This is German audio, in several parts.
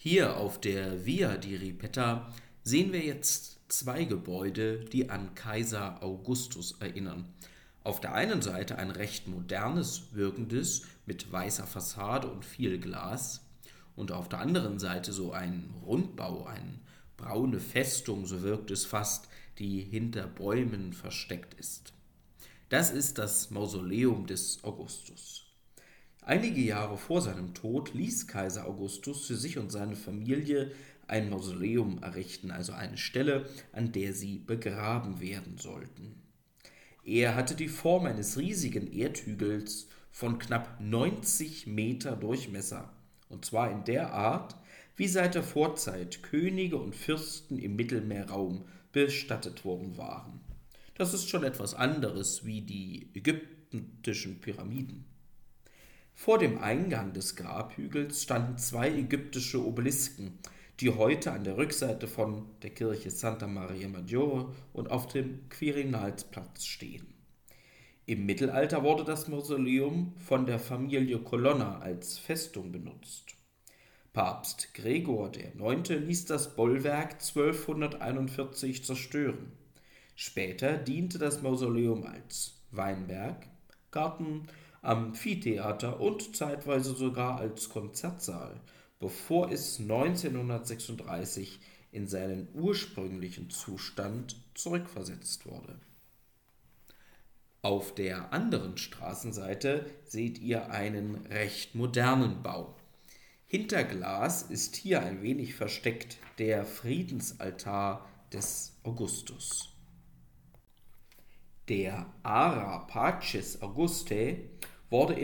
Hier auf der Via di Ripetta sehen wir jetzt zwei Gebäude, die an Kaiser Augustus erinnern. Auf der einen Seite ein recht modernes, wirkendes, mit weißer Fassade und viel Glas. Und auf der anderen Seite so ein Rundbau, eine braune Festung, so wirkt es fast, die hinter Bäumen versteckt ist. Das ist das Mausoleum des Augustus. Einige Jahre vor seinem Tod ließ Kaiser Augustus für sich und seine Familie ein Mausoleum errichten, also eine Stelle, an der sie begraben werden sollten. Er hatte die Form eines riesigen Erdhügels von knapp 90 Meter Durchmesser, und zwar in der Art, wie seit der Vorzeit Könige und Fürsten im Mittelmeerraum bestattet worden waren. Das ist schon etwas anderes wie die ägyptischen Pyramiden. Vor dem Eingang des Grabhügels standen zwei ägyptische Obelisken, die heute an der Rückseite von der Kirche Santa Maria Maggiore und auf dem Quirinalsplatz stehen. Im Mittelalter wurde das Mausoleum von der Familie Colonna als Festung benutzt. Papst Gregor IX. Ließ das Bollwerk 1241 zerstören. Später diente das Mausoleum als Weinberg, Garten, Amphitheater und zeitweise sogar als Konzertsaal, bevor es 1936 in seinen ursprünglichen Zustand zurückversetzt wurde. Auf der anderen Straßenseite seht ihr einen recht modernen Bau. Hinter Glas ist hier ein wenig versteckt der Friedensaltar des Augustus. Der Ara Pacis Augustae wurde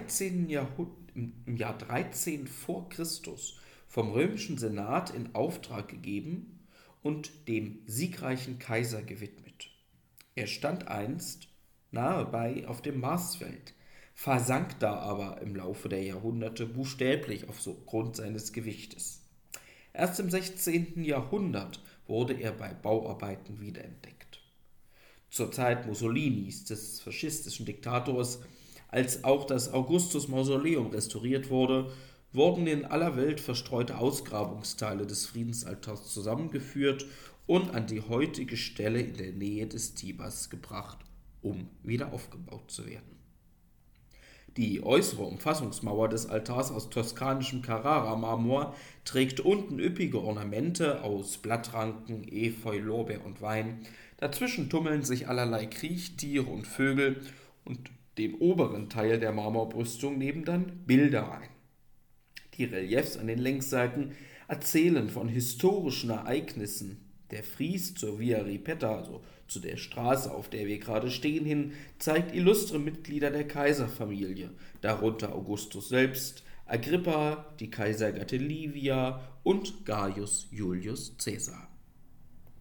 im Jahr 13 vor Christus vom römischen Senat in Auftrag gegeben und dem siegreichen Kaiser gewidmet. Er stand einst nahe bei auf dem Marsfeld, versank da aber im Laufe der Jahrhunderte buchstäblich aufgrund seines Gewichtes. Erst im 16. Jahrhundert wurde er bei Bauarbeiten wiederentdeckt. Zur Zeit Mussolinis, des faschistischen Diktators, als auch das Augustus-Mausoleum restauriert wurde, wurden in aller Welt verstreute Ausgrabungsteile des Friedensaltars zusammengeführt und an die heutige Stelle in der Nähe des Tibers gebracht, um wieder aufgebaut zu werden. Die äußere Umfassungsmauer des Altars aus toskanischem Carrara-Marmor trägt unten üppige Ornamente aus Blattranken, Efeu, Lorbeer und Wein. Dazwischen tummeln sich allerlei Kriechtiere und Vögel und den oberen Teil der Marmorbrüstung nehmen dann Bilder ein. Die Reliefs an den Längsseiten erzählen von historischen Ereignissen. Der Fries zur Via Ripetta, also zu der Straße, auf der wir gerade stehen, hin, zeigt illustre Mitglieder der Kaiserfamilie, darunter Augustus selbst, Agrippa, die Kaisergatte Livia und Gaius Julius Caesar.